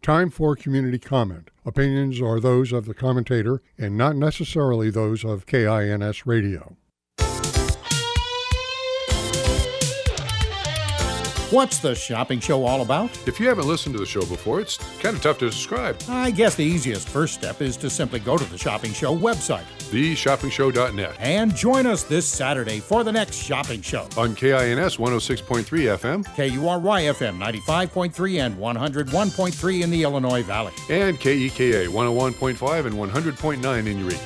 Time for community comment. Opinions are those of the commentator and not necessarily those of KINS Radio. What's the shopping show all about? If you haven't listened to the show before, it's kind of tough to describe. I guess the easiest first step is to simply go to the Shopping Show website, theshoppingshow.net, and join us this Saturday for the next shopping show. On KINS 106.3 FM, KURY FM 95.3 and 101.3 in the Illinois Valley, and KEKA 101.5 and 100.9 in Eureka.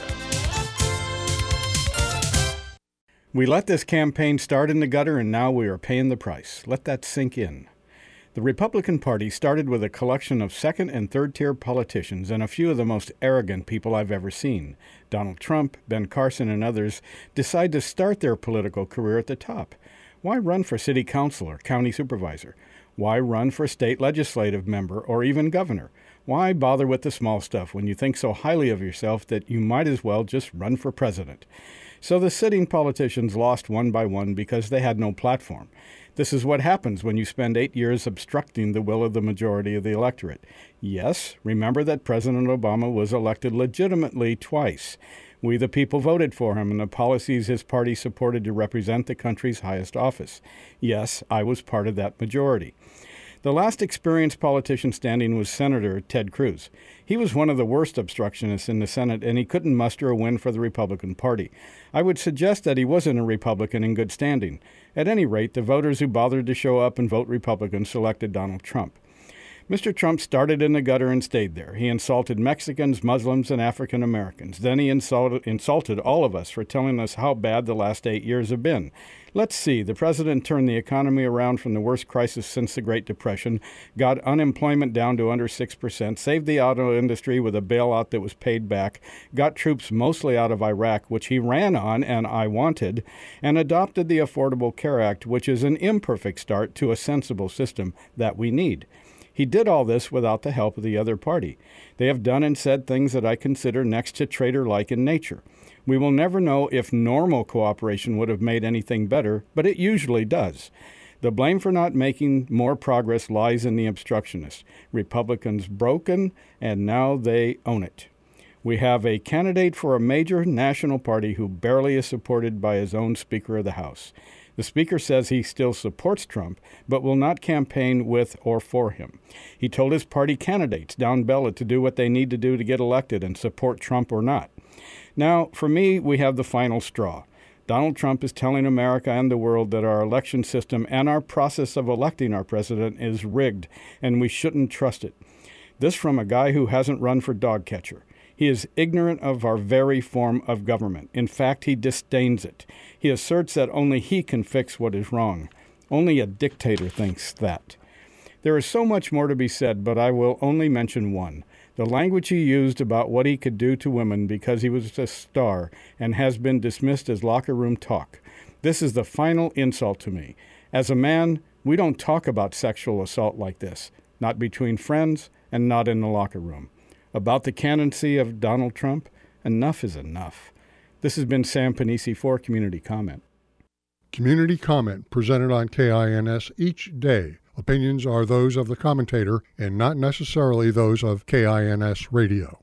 We let this campaign start in the gutter, and now we are paying the price. Let that sink in. The Republican Party started with a collection of second- and third-tier politicians and a few of the most arrogant people I've ever seen. Donald Trump, Ben Carson, and others decide to start their political career at the top. Why run for city council or county supervisor? Why run for state legislative member or even governor? Why bother with the small stuff when you think so highly of yourself that you might as well just run for president? So the sitting politicians lost one by one because they had no platform. This is what happens when you spend 8 years obstructing the will of the majority of the electorate. Yes, remember that President Obama was elected legitimately twice. We the people voted for him and the policies his party supported to represent the country's highest office. Yes, I was part of that majority. The last experienced politician standing was Senator Ted Cruz. He was one of the worst obstructionists in the Senate, and he couldn't muster a win for the Republican Party. I would suggest that he wasn't a Republican in good standing. At any rate, the voters who bothered to show up and vote Republican selected Donald Trump. Mr. Trump started in the gutter and stayed there. He insulted Mexicans, Muslims, and African Americans. Then he insulted all of us for telling us how bad the last 8 years have been. Let's see. The president turned the economy around from the worst crisis since the Great Depression, got unemployment down to under 6%, saved the auto industry with a bailout that was paid back, got troops mostly out of Iraq, which he ran on and I wanted, and adopted the Affordable Care Act, which is an imperfect start to a sensible system that we need. He did all this without the help of the other party. They have done and said things that I consider next to traitor-like in nature. We will never know if normal cooperation would have made anything better, but it usually does. The blame for not making more progress lies in the obstructionists. Republicans broken, and now they own it. We have a candidate for a major national party who barely is supported by his own Speaker of the House. The Speaker says he still supports Trump, but will not campaign with or for him. He told his party candidates down ballot to do what they need to do to get elected and support Trump or not. Now, for me, we have the final straw. Donald Trump is telling America and the world that our election system and our process of electing our president is rigged, and we shouldn't trust it. This from a guy who hasn't run for dog catcher. He is ignorant of our very form of government. In fact, he disdains it. He asserts that only he can fix what is wrong. Only a dictator thinks that. There is so much more to be said, but I will only mention one. The language he used about what he could do to women because he was a star and has been dismissed as locker room talk. This is the final insult to me. As a man, we don't talk about sexual assault like this. Not between friends and not in the locker room. About the candidacy of Donald Trump, enough is enough. This has been Sam Panisi for Community Comment. Community Comment presented on KINS each day. Opinions are those of the commentator and not necessarily those of KINS Radio.